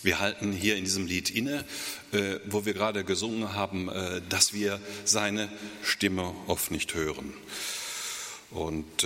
Wir halten hier in diesem Lied inne, wo wir gerade gesungen haben, dass wir seine Stimme oft nicht hören. Und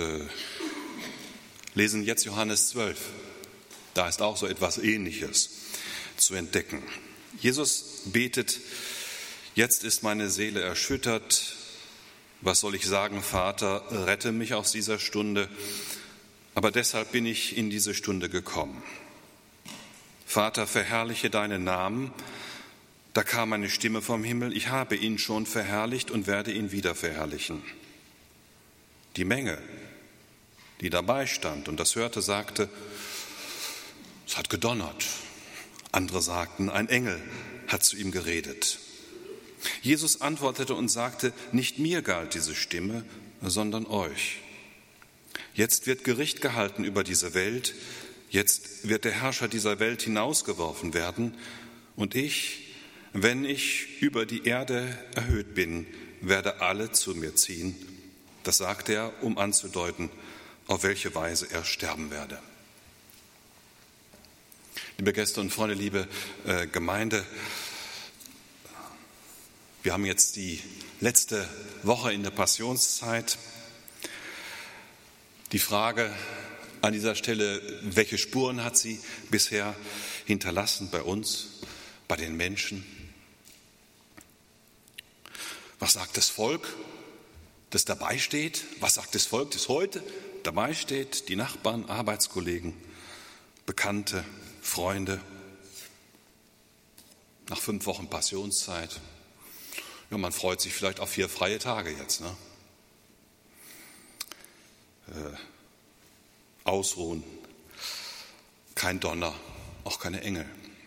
lesen jetzt Johannes 12. Da ist auch so etwas Ähnliches zu entdecken. Jesus betet: Jetzt ist meine Seele erschüttert. Was soll ich sagen, Vater, rette mich aus dieser Stunde. Aber deshalb bin ich in diese Stunde gekommen. Vater, verherrliche deinen Namen. Da kam eine Stimme vom Himmel: Ich habe ihn schon verherrlicht und werde ihn wieder verherrlichen. Die Menge, die dabei stand und das hörte, sagte: Es hat gedonnert. Andere sagten: Ein Engel hat zu ihm geredet. Jesus antwortete und sagte: Nicht mir galt diese Stimme, sondern euch. Jetzt wird Gericht gehalten über diese Welt. Jetzt wird der Herrscher dieser Welt hinausgeworfen werden. Und ich, wenn ich über die Erde erhöht bin, werde alle zu mir ziehen. Das sagte er, um anzudeuten, auf welche Weise er sterben werde. Liebe Gäste und Freunde, liebe Gemeinde, wir haben jetzt die letzte Woche in der Passionszeit. Die Frage an dieser Stelle: Welche Spuren hat sie bisher hinterlassen bei uns, bei den Menschen? Was sagt das Volk, das dabei steht? Was sagt das Volk, das heute dabei steht? Die Nachbarn, Arbeitskollegen, Bekannte, Freunde. Nach 5 Wochen Passionszeit. Ja, man freut sich vielleicht auf 4 freie Tage jetzt, ne? Ausruhen, kein Donner, auch keine Engel.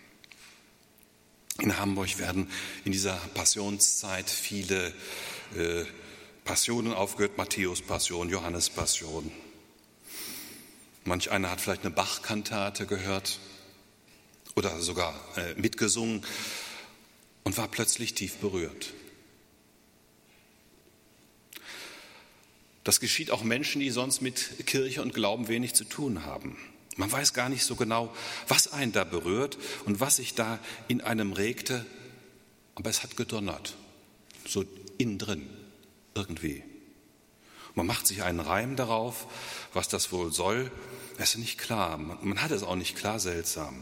In Hamburg werden in dieser Passionszeit viele Passionen aufgehört: Matthäus-Passion, Johannes-Passion. Manch einer hat vielleicht eine Bach-Kantate gehört oder sogar mitgesungen und war plötzlich tief berührt. Das geschieht auch Menschen, die sonst mit Kirche und Glauben wenig zu tun haben. Man weiß gar nicht so genau, was einen da berührt und was sich da in einem regte, aber es hat gedonnert, so innen drin irgendwie. Man macht sich einen Reim darauf, was das wohl soll. Es ist nicht klar, man hat es auch nicht klar, seltsam.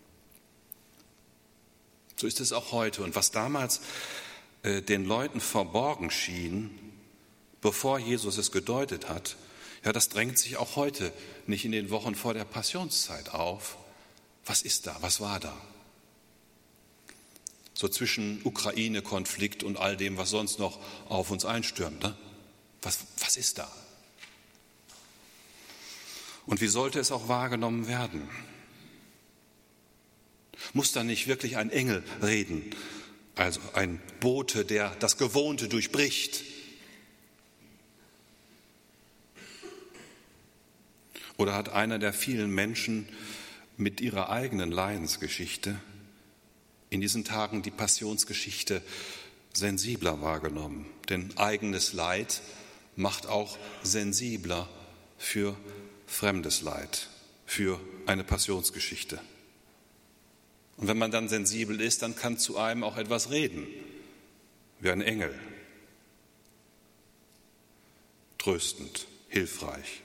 So ist es auch heute. Und was damals den Leuten verborgen schien, bevor Jesus es gedeutet hat, ja, das drängt sich auch heute nicht in den Wochen vor der Passionszeit auf. Was ist da? Was war da? So zwischen Ukraine-Konflikt und all dem, was sonst noch auf uns einstürmt. Ne? Was ist da? Und wie sollte es auch wahrgenommen werden? Muss da nicht wirklich ein Engel reden, also ein Bote, der das Gewohnte durchbricht? Oder hat einer der vielen Menschen mit ihrer eigenen Leidensgeschichte in diesen Tagen die Passionsgeschichte sensibler wahrgenommen? Denn eigenes Leid macht auch sensibler für fremdes Leid, für eine Passionsgeschichte. Und wenn man dann sensibel ist, dann kann zu einem auch etwas reden, wie ein Engel. Tröstend, hilfreich.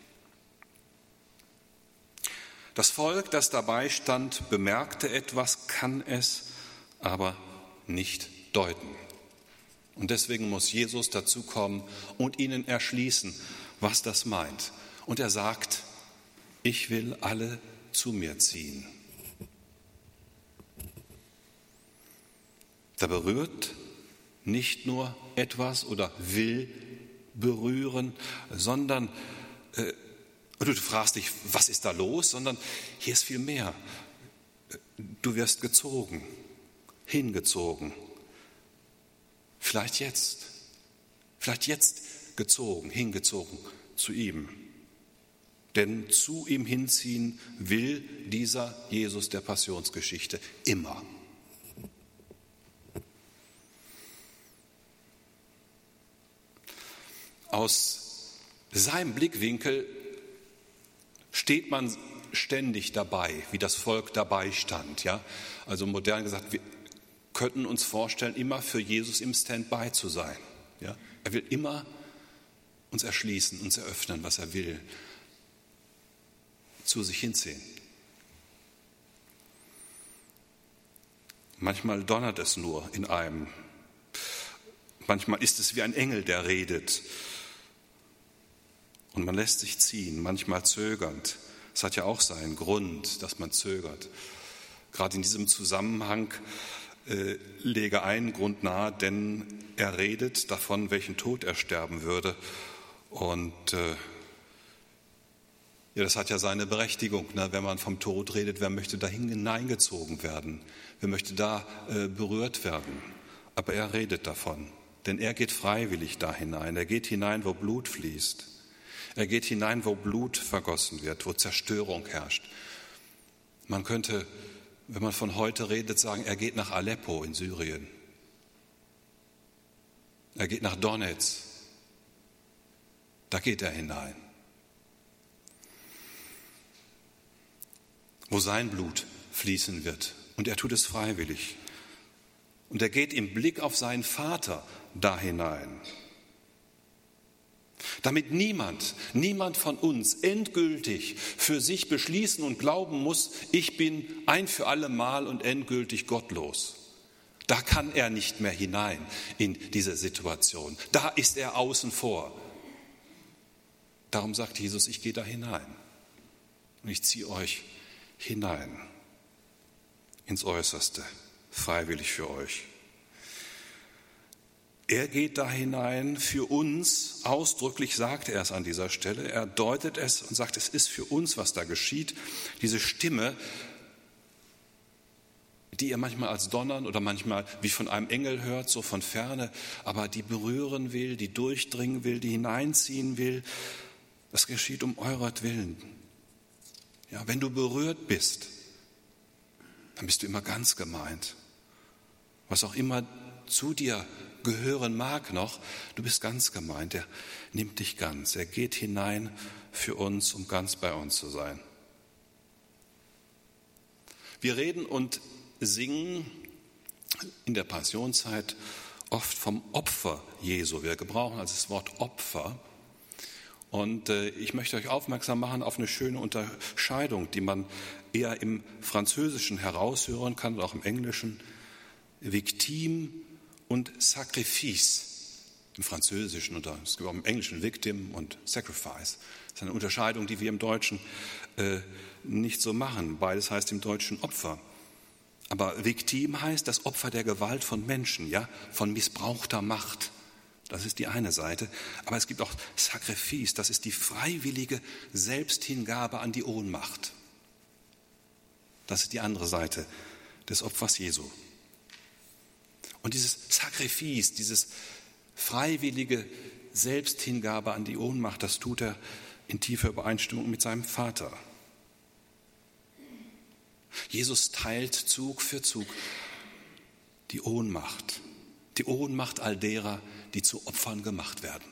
Das Volk, das dabei stand, bemerkte etwas, kann es aber nicht deuten. Und deswegen muss Jesus dazukommen und ihnen erschließen, was das meint. Und er sagt: Ich will alle zu mir ziehen. Da berührt nicht nur etwas oder will berühren, sondern und du fragst dich, was ist da los? Sondern hier ist viel mehr. Du wirst gezogen, hingezogen. Vielleicht jetzt gezogen, hingezogen zu ihm. Denn zu ihm hinziehen will dieser Jesus der Passionsgeschichte immer. Aus seinem Blickwinkel steht man ständig dabei, wie das Volk dabei stand. Ja? Also modern gesagt, wir könnten uns vorstellen, immer für Jesus im Standby zu sein. Ja? Er will immer uns erschließen, uns eröffnen, was er will, zu sich hinziehen. Manchmal donnert es nur in einem. Manchmal ist es wie ein Engel, der redet. Und man lässt sich ziehen, manchmal zögernd. Es hat ja auch seinen Grund, dass man zögert. Gerade in diesem Zusammenhang lege einen Grund nahe, denn er redet davon, welchen Tod er sterben würde. Und ja, das hat ja seine Berechtigung, ne? Wenn man vom Tod redet, wer möchte da hineingezogen werden? Wer möchte da berührt werden? Aber er redet davon, denn er geht freiwillig da hinein. Er geht hinein, wo Blut fließt. Er geht hinein, wo Blut vergossen wird, wo Zerstörung herrscht. Man könnte, wenn man von heute redet, sagen, er geht nach Aleppo in Syrien. Er geht nach Donetsk. Da geht er hinein. Wo sein Blut fließen wird. Und er tut es freiwillig. Und er geht im Blick auf seinen Vater da hinein. Damit niemand von uns endgültig für sich beschließen und glauben muss, ich bin ein für alle Mal und endgültig gottlos. Da kann er nicht mehr hinein in diese Situation. Da ist er außen vor. Darum sagt Jesus, ich gehe da hinein und ich ziehe euch hinein ins Äußerste, freiwillig für euch. Er geht da hinein für uns, ausdrücklich sagt er es an dieser Stelle, er deutet es und sagt, es ist für uns, was da geschieht. Diese Stimme, die ihr manchmal als Donnern oder manchmal wie von einem Engel hört, so von ferne, aber die berühren will, die durchdringen will, die hineinziehen will, das geschieht um euretwillen. Ja, wenn du berührt bist, dann bist du immer ganz gemeint. Was auch immer zu dir gehören mag noch, du bist ganz gemeint. Er nimmt dich ganz. Er geht hinein für uns, um ganz bei uns zu sein. Wir reden und singen in der Passionszeit oft vom Opfer Jesu. Wir gebrauchen also das Wort Opfer. Und ich möchte euch aufmerksam machen auf eine schöne Unterscheidung, die man eher im Französischen heraushören kann oder auch im Englischen. Victime und Sacrifice. Im Französischen oder es gibt auch im Englischen Victim und Sacrifice. Das ist eine Unterscheidung, die wir im Deutschen nicht so machen. Beides heißt im Deutschen Opfer. Aber Victim heißt das Opfer der Gewalt von Menschen, ja, von missbrauchter Macht. Das ist die eine Seite. Aber es gibt auch Sacrifice, das ist die freiwillige Selbsthingabe an die Ohnmacht. Das ist die andere Seite des Opfers Jesu. Und dieses Sacrifice, dieses freiwillige Selbsthingabe an die Ohnmacht, das tut er in tiefer Übereinstimmung mit seinem Vater. Jesus teilt Zug für Zug die Ohnmacht all derer, die zu Opfern gemacht werden.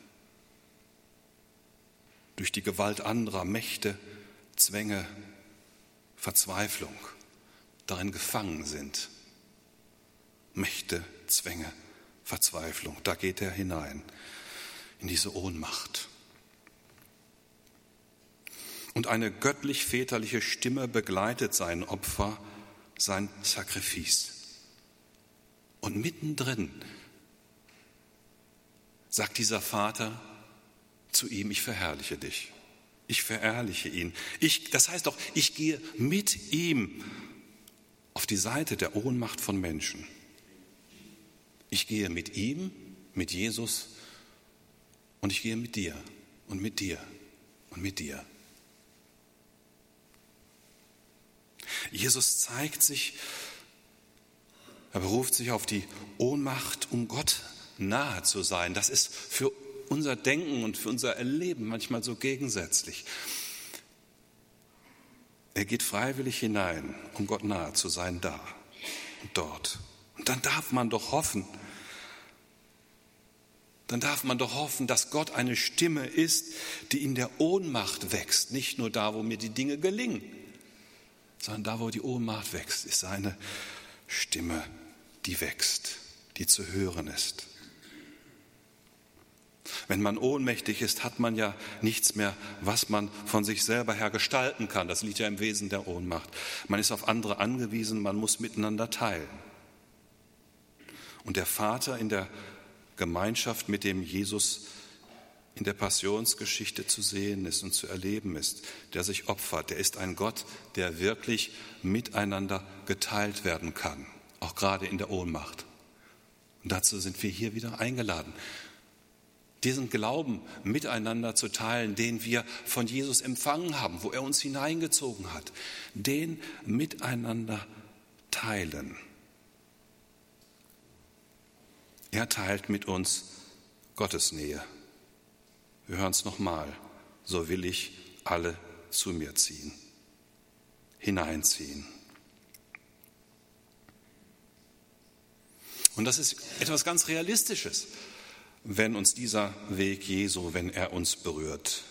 Durch die Gewalt anderer Mächte, Zwänge, Verzweiflung darin gefangen sind. Mächte, Zwänge, Verzweiflung, da geht er hinein in diese Ohnmacht. Und eine göttlich-väterliche Stimme begleitet sein Opfer, sein Sacrifice. Und mittendrin sagt dieser Vater zu ihm, ich verherrliche dich. Ich verherrliche ihn. Das heißt doch, ich gehe mit ihm auf die Seite der Ohnmacht von Menschen. Ich gehe mit ihm, mit Jesus, und ich gehe mit dir und mit dir und mit dir. Jesus zeigt sich, er beruft sich auf die Ohnmacht, um Gott nahe zu sein. Das ist für unser Denken und für unser Erleben manchmal so gegensätzlich. Er geht freiwillig hinein, um Gott nahe zu sein, da und dort. Und dann darf man doch hoffen, dass Gott eine Stimme ist, die in der Ohnmacht wächst. Nicht nur da, wo mir die Dinge gelingen, sondern da, wo die Ohnmacht wächst, ist seine Stimme, die wächst, die zu hören ist. Wenn man ohnmächtig ist, hat man ja nichts mehr, was man von sich selber her gestalten kann. Das liegt ja im Wesen der Ohnmacht. Man ist auf andere angewiesen, man muss miteinander teilen. Und der Vater in der Gemeinschaft, mit dem Jesus in der Passionsgeschichte zu sehen ist und zu erleben ist, der sich opfert, der ist ein Gott, der wirklich miteinander geteilt werden kann, auch gerade in der Ohnmacht. Und dazu sind wir hier wieder eingeladen, diesen Glauben miteinander zu teilen, den wir von Jesus empfangen haben, wo er uns hineingezogen hat, den miteinander teilen. Er teilt mit uns Gottes Nähe. Wir hören es nochmal. So will ich alle zu mir ziehen, hineinziehen. Und das ist etwas ganz Realistisches, wenn uns dieser Weg Jesu, wenn er uns berührt.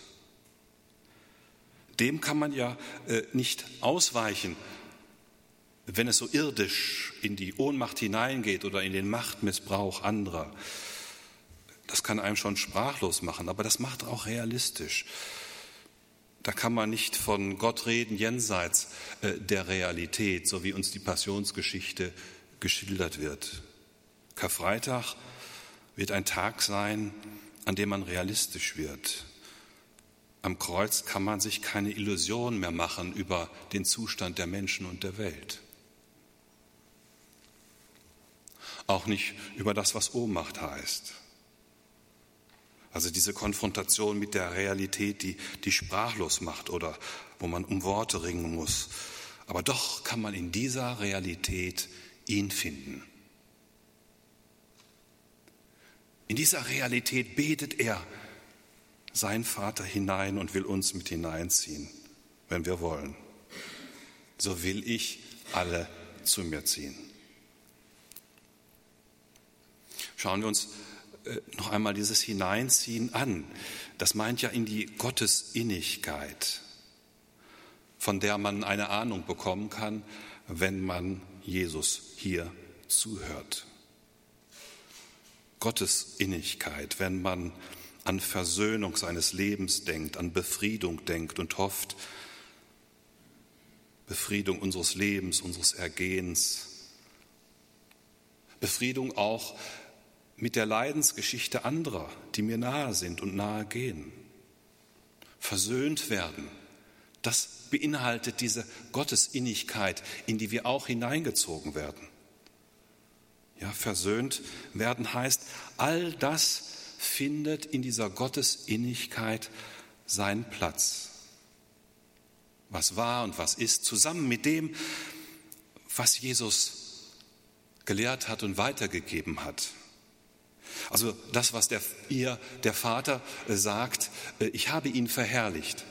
Dem kann man ja nicht ausweichen, wenn es so irdisch in die Ohnmacht hineingeht oder in den Machtmissbrauch anderer. Das kann einem schon sprachlos machen, aber das macht auch realistisch. Da kann man nicht von Gott reden jenseits der Realität, so wie uns die Passionsgeschichte geschildert wird. Karfreitag wird ein Tag sein, an dem man realistisch wird. Am Kreuz kann man sich keine Illusion mehr machen über den Zustand der Menschen und der Welt. Auch nicht über das, was Ohnmacht heißt. Also diese Konfrontation mit der Realität, die sprachlos macht oder wo man um Worte ringen muss. Aber doch kann man in dieser Realität ihn finden. In dieser Realität betet er seinen Vater hinein und will uns mit hineinziehen, wenn wir wollen. So will ich alle zu mir ziehen. Schauen wir uns noch einmal dieses Hineinziehen an. Das meint ja in die Gottesinnigkeit, von der man eine Ahnung bekommen kann, wenn man Jesus hier zuhört. Gottesinnigkeit, wenn man an Versöhnung seines Lebens denkt, an Befriedung denkt und hofft, Befriedung unseres Lebens, unseres Ergehens, Befriedung auch mit der Leidensgeschichte anderer, die mir nahe sind und nahe gehen. Versöhnt werden, das beinhaltet diese Gottesinnigkeit, in die wir auch hineingezogen werden. Ja, versöhnt werden heißt, all das findet in dieser Gottesinnigkeit seinen Platz. Was war und was ist, zusammen mit dem, was Jesus gelehrt hat und weitergegeben hat. Also das, was der Vater sagt, ich habe ihn verherrlicht.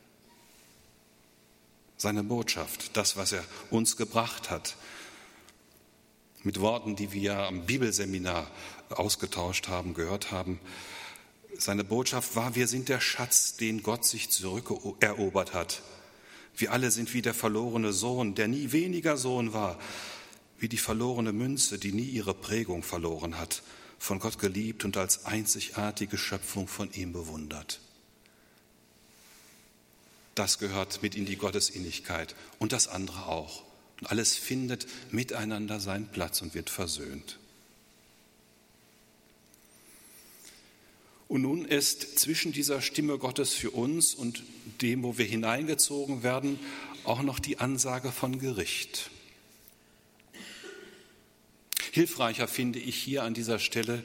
Seine Botschaft, das, was er uns gebracht hat. Mit Worten, die wir am Bibelseminar ausgetauscht haben, gehört haben. Seine Botschaft war, wir sind der Schatz, den Gott sich zurückerobert hat. Wir alle sind wie der verlorene Sohn, der nie weniger Sohn war, wie die verlorene Münze, die nie ihre Prägung verloren hat, von Gott geliebt und als einzigartige Schöpfung von ihm bewundert. Das gehört mit in die Gottesinnigkeit und das andere auch. Und alles findet miteinander seinen Platz und wird versöhnt. Und nun ist zwischen dieser Stimme Gottes für uns und dem, wo wir hineingezogen werden, auch noch die Ansage von Gericht. Hilfreicher finde ich hier an dieser Stelle,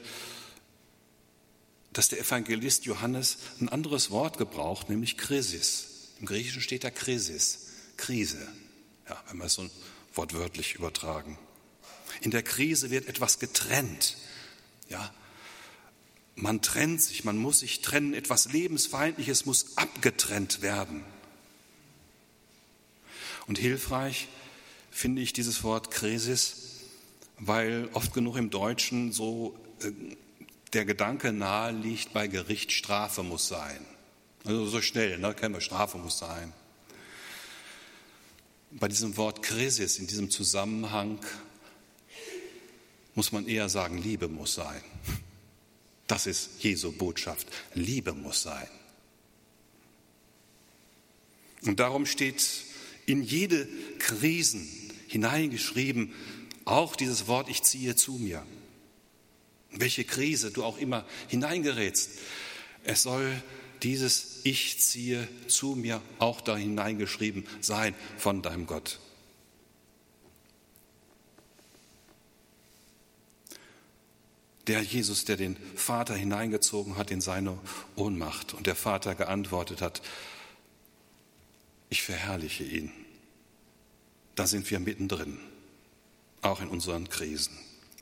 dass der Evangelist Johannes ein anderes Wort gebraucht, nämlich Krisis. Im Griechischen steht da Krisis, Krise, ja, wenn wir es so wortwörtlich übertragen. In der Krise wird etwas getrennt. Ja, man trennt sich, man muss sich trennen, etwas Lebensfeindliches muss abgetrennt werden. Und hilfreich finde ich dieses Wort Krisis, weil oft genug im Deutschen so der Gedanke nahe liegt, bei Gericht Strafe muss sein. Also so schnell, kennen wir, Strafe muss sein. Bei diesem Wort Krisis, in diesem Zusammenhang, muss man eher sagen, Liebe muss sein. Das ist Jesu Botschaft. Liebe muss sein. Und darum steht in jede Krisen hineingeschrieben, auch dieses Wort, ich ziehe zu mir. Welche Krise du auch immer hineingerätst, es soll dieses Ich ziehe zu mir auch da hineingeschrieben sein von deinem Gott. Der Jesus, der den Vater hineingezogen hat in seine Ohnmacht und der Vater geantwortet hat, ich verherrliche ihn. Da sind wir mittendrin, auch in unseren Krisen.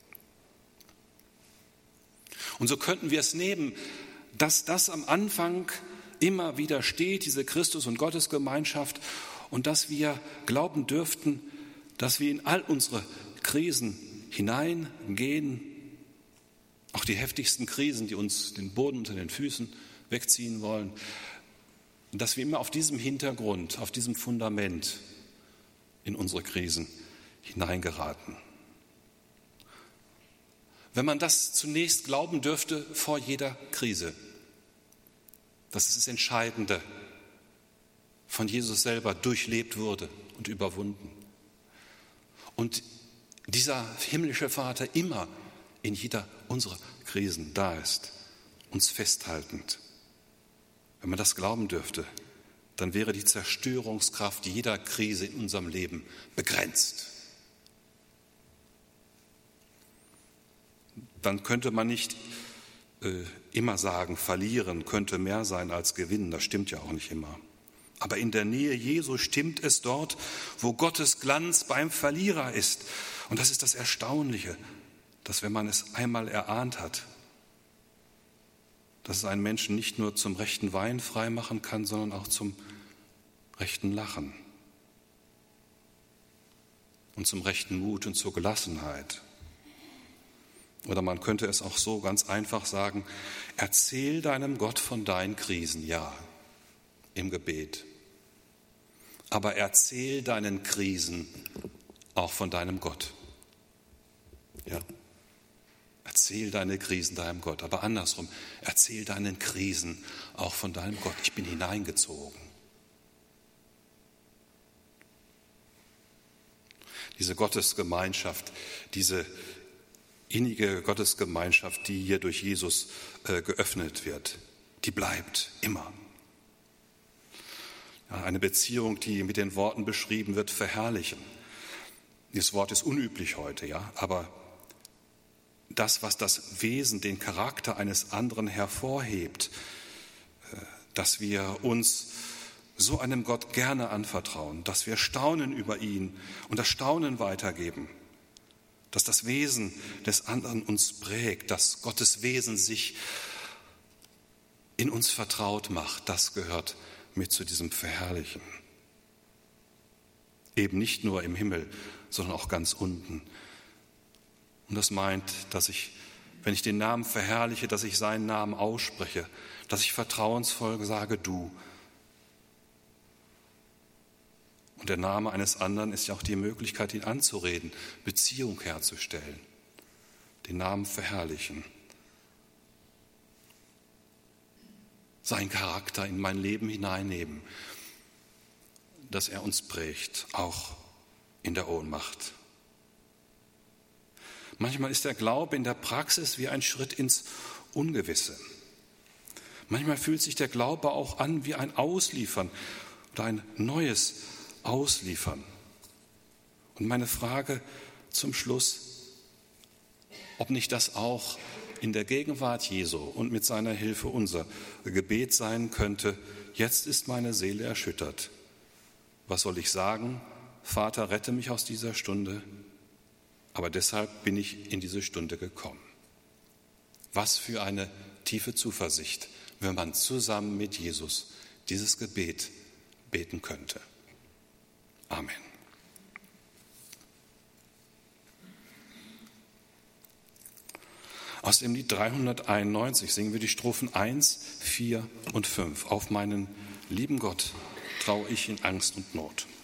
Und so könnten wir es nehmen, dass das am Anfang immer wieder steht, diese Christus- und Gottesgemeinschaft, und dass wir glauben dürften, dass wir in all unsere Krisen hineingehen, auch die heftigsten Krisen, die uns den Boden unter den Füßen wegziehen wollen, dass wir immer auf diesem Hintergrund, auf diesem Fundament in unsere Krisen hineingeraten. Wenn man das zunächst glauben dürfte vor jeder Krise, dass das Entscheidende von Jesus selber durchlebt wurde und überwunden. Und dieser himmlische Vater immer in jeder unserer Krisen da ist, uns festhaltend. Wenn man das glauben dürfte, dann wäre die Zerstörungskraft jeder Krise in unserem Leben begrenzt. Dann könnte man nicht immer sagen, verlieren könnte mehr sein als gewinnen. Das stimmt ja auch nicht immer. Aber in der Nähe Jesu stimmt es dort, wo Gottes Glanz beim Verlierer ist. Und das ist das Erstaunliche, dass wenn man es einmal erahnt hat, dass es einen Menschen nicht nur zum rechten Wein freimachen kann, sondern auch zum rechten Lachen und zum rechten Mut und zur Gelassenheit. Oder man könnte es auch so ganz einfach sagen, erzähl deinem Gott von deinen Krisen, ja, im Gebet. Aber erzähl deinen Krisen auch von deinem Gott. Ja. Erzähl deine Krisen deinem Gott, aber andersrum, erzähl deinen Krisen auch von deinem Gott. Ich bin hineingezogen. Diese Gottesgemeinschaft, diese innige Gottesgemeinschaft, die hier durch Jesus geöffnet wird, die bleibt immer. Ja, eine Beziehung, die mit den Worten beschrieben wird, verherrlichen. Dieses Wort ist unüblich heute, ja, aber das, was das Wesen, den Charakter eines anderen hervorhebt, dass wir uns so einem Gott gerne anvertrauen, dass wir staunen über ihn und das Staunen weitergeben, dass das Wesen des anderen uns prägt, dass Gottes Wesen sich in uns vertraut macht, das gehört mit zu diesem Verherrlichen. Eben nicht nur im Himmel, sondern auch ganz unten. Und das meint, dass ich, wenn ich den Namen verherrliche, dass ich seinen Namen ausspreche, dass ich vertrauensvoll sage, du. Und der Name eines anderen ist ja auch die Möglichkeit, ihn anzureden, Beziehung herzustellen, den Namen verherrlichen. Seinen Charakter in mein Leben hineinnehmen, dass er uns prägt, auch in der Ohnmacht. Manchmal ist der Glaube in der Praxis wie ein Schritt ins Ungewisse. Manchmal fühlt sich der Glaube auch an wie ein Ausliefern oder ein neues Ausliefern. Und meine Frage zum Schluss, ob nicht das auch in der Gegenwart Jesu und mit seiner Hilfe unser Gebet sein könnte, jetzt ist meine Seele erschüttert. Was soll ich sagen? Vater, rette mich aus dieser Stunde. Aber deshalb bin ich in diese Stunde gekommen. Was für eine tiefe Zuversicht, wenn man zusammen mit Jesus dieses Gebet beten könnte. Amen. Aus dem Lied 391 singen wir die Strophen 1, 4 und 5. Auf meinen lieben Gott traue ich in Angst und Not.